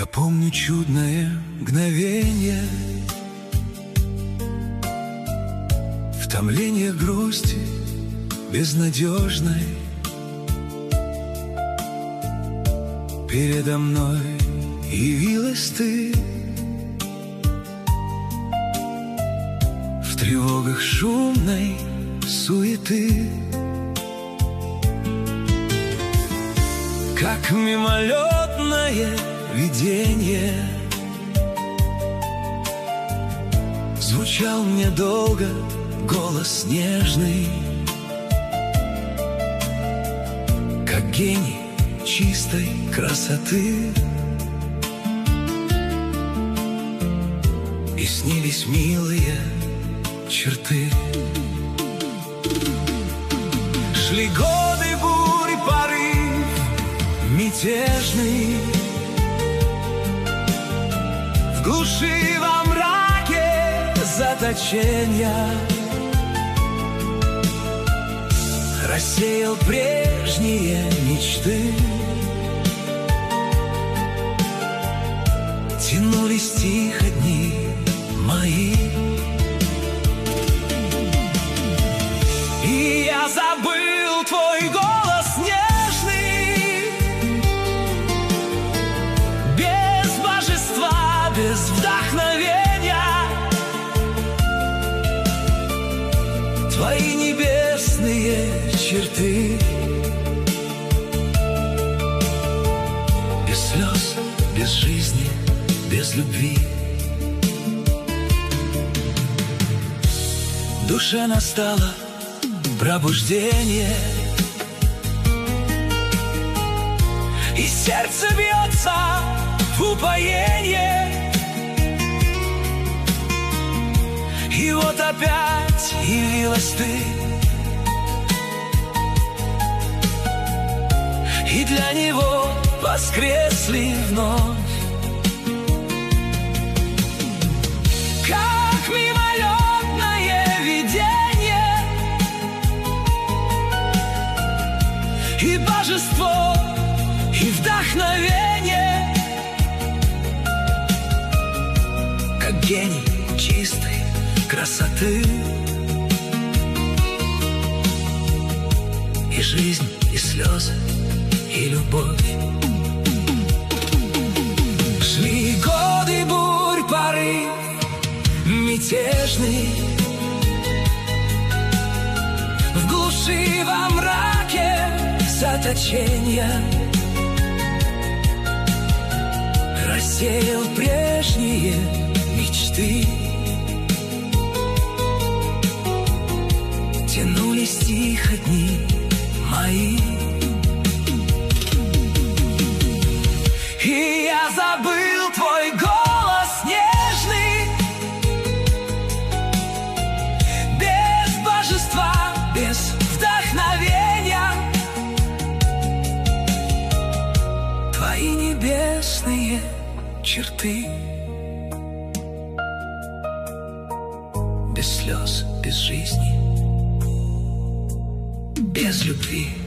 Я помню чудное мгновенье, в томлении грусти безнадежной. Передо мной явилась ты, в тревогах шумной суеты. Как мимолетное видение звучал мне долго голос нежный, как гений чистой красоты. И снились милые черты. Шли годы, бури, порыв мятежный, в глуши, во мраке заточения рассеял прежние мечты. Тянулись тихо дни мои, и я забыл твой голос нежный, без божества, без вдохновения. Твои небесные черты, без слез, без жизни, без любви. В душе настало пробуждение, и сердце бьется в упоенье. И вот опять явилась ты, и для него воскресли вновь. Как мимолетное видение, и божество, и вдохновение, как гений чистой красоты. И жизнь, и слезы, и любовь. Шли годы, бурь, порыв мятежный, в глуши, во мраке заточения рассеял прежние мечты. Тянулись тихо дни мои, и я забыл твой голос нежный, без божества, без вдохновения. Твои небесные черты, без слез, без жизни, без любви.